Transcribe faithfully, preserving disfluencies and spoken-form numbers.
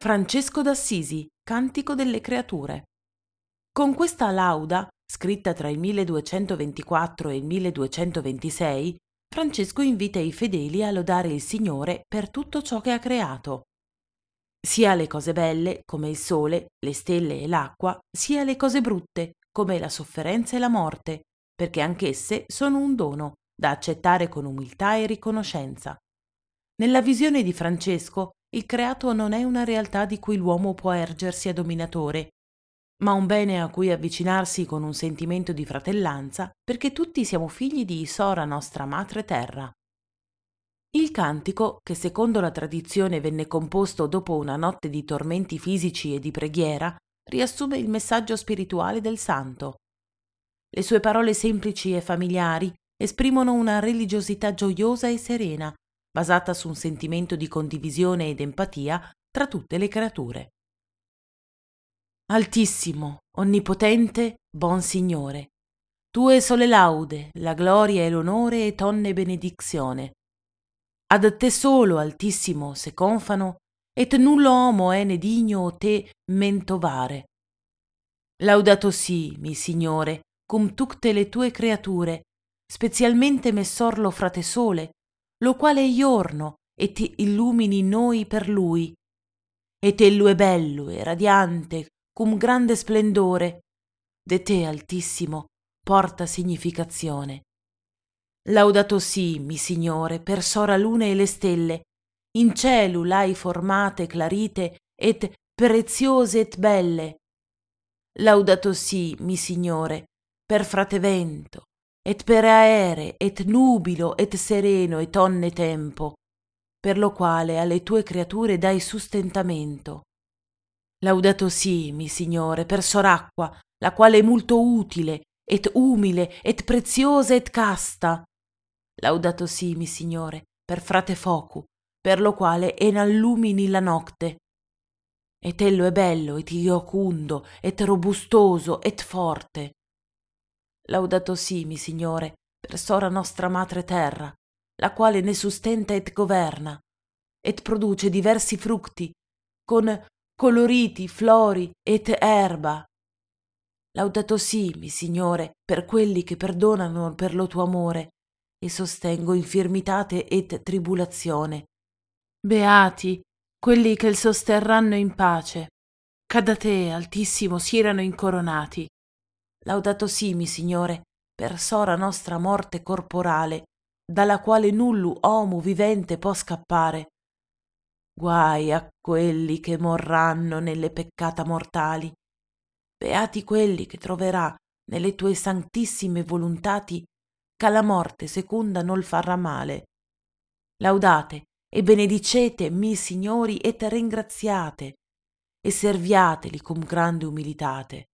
Francesco d'Assisi, Cantico delle creature. Con questa lauda, scritta tra il milleduecentoventiquattro e il milleduecentoventisei, Francesco invita i fedeli a lodare il Signore per tutto ciò che ha creato, sia le cose belle, come il sole, le stelle e l'acqua, sia le cose brutte, come la sofferenza e la morte, perché anch'esse sono un dono da accettare con umiltà e riconoscenza. Nella visione di Francesco, il creato non è una realtà di cui l'uomo può ergersi a dominatore, ma un bene a cui avvicinarsi con un sentimento di fratellanza, perché tutti siamo figli di Isora, nostra madre terra. Il cantico, che secondo la tradizione venne composto dopo una notte di tormenti fisici e di preghiera, riassume il messaggio spirituale del santo. Le sue parole semplici e familiari esprimono una religiosità gioiosa e serena, basata su un sentimento di condivisione ed empatia tra tutte le creature. Altissimo, onnipotente, buon Signore, tue sole laude, la gloria e l'onore e tonne benedizione. Ad te solo, Altissimo, se confano, et nullo homo è ne digno te mentovare. Laudato si, mi Signore, cum tutte le tue creature, specialmente messor lo frate sole, lo quale è giorno, et illumini noi per lui. Et ello è bello e radiante, cum grande splendore, de te, Altissimo, porta significazione. Laudato si, mi Signore, per sora luna e le stelle, in cielo l'hai formate clarite et preziose et belle. Laudato si, mi Signore, per frate vento, et per aere, et nubilo, et sereno, et onne tempo, per lo quale alle tue creature dai sustentamento. Laudato si, mi Signore, per soracqua, la quale è molto utile, et umile, et preziosa, et casta. Laudato si, mi Signore, per frate focu, per lo quale enallumini la notte. Et ello è bello, et iocundo, et robustoso, et forte. Laudato si, mi Signore, per sora nostra madre terra, la quale ne sustenta et governa, et produce diversi frutti, con coloriti, flori et erba. Laudato si, mi Signore, per quelli che perdonano per lo tuo amore, e sostengo infirmitate et tribulazione. Beati quelli che il sosterranno in pace, c'ad a te, Altissimo, siano incoronati. Laudato si, mi Signore, per sora nostra morte corporale, dalla quale nullo homo vivente può scappare. Guai a quelli che morranno nelle peccata mortali. Beati quelli che troverà nelle tue santissime volontati che la morte seconda non farà male. Laudate e benedicete mi Signori et ringraziate, e serviateli con grande umilitate.